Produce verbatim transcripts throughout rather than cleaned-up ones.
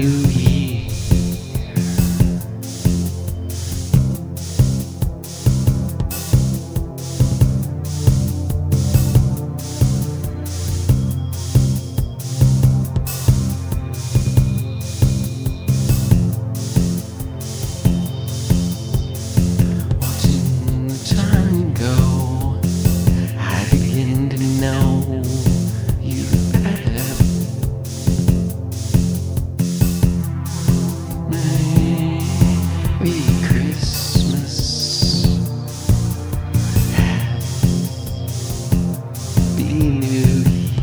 new year. Watching the time go, I begin to know you better. Merry Christmas, Happy New Year,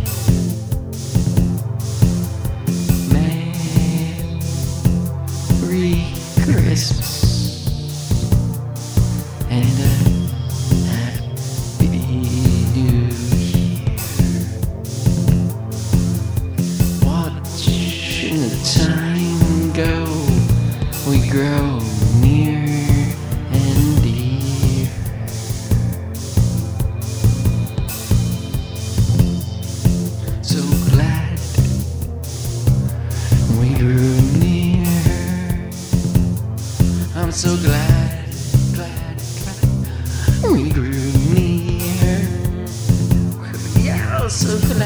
Merry Christmas, and a Happy New Year. Watching the time go, we grow near and dear. So glad we grew near. I'm so glad, glad, glad we grew near. Yeah, so glad.